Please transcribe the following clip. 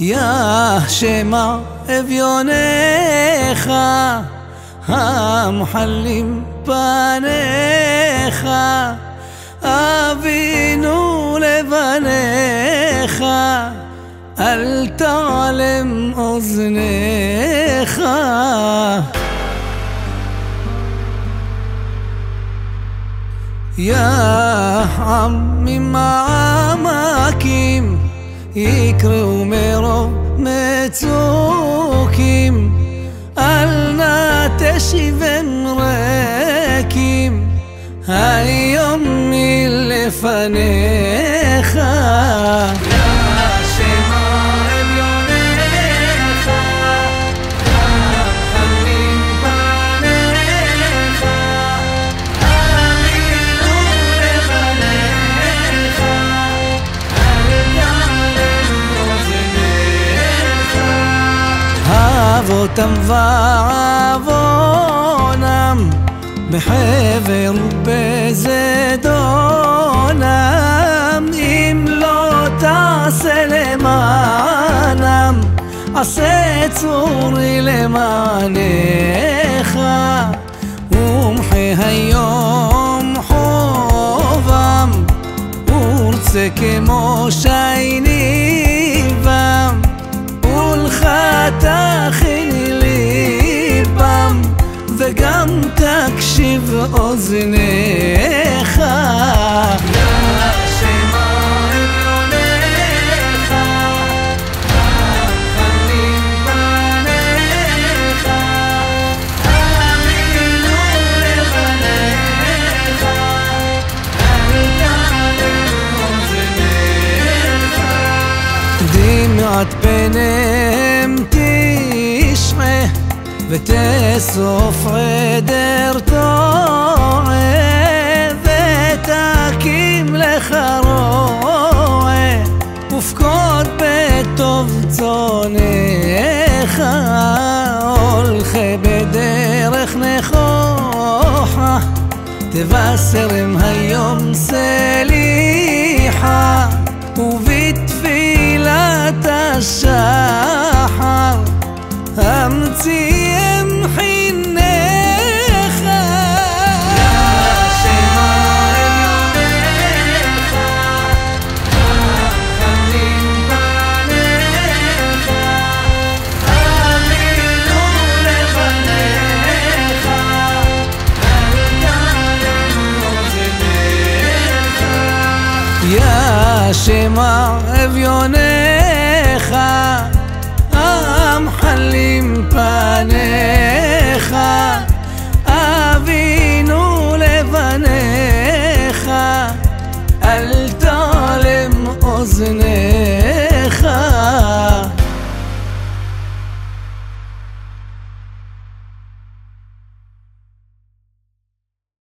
יא שמע אביונך המחלים פניך, אבינו לבניך, אל תעלם אוזניך. יא עמים העמקים יקראו מרוב מצוקים, אל נא תשיבם ריקים, היום מלפניך. אבותם ועוונם בחבר ובזדונם, אם לא תעשה למענם עשה צורי למענך. ומחי היום חובם ורצה כמו שייניבם, ולך תכין ליבם וגם תקשיב אוזניך. דמעת פניהם תשרה ותאסוף עדר טועה, ותקים לך רועה ופקוד בטוב צונך. הולכי בדרך נכוחה תבשרם היום סליחה, ובתפילת השחר המציאם חינך. יא שמע אביונך המחלים פניך,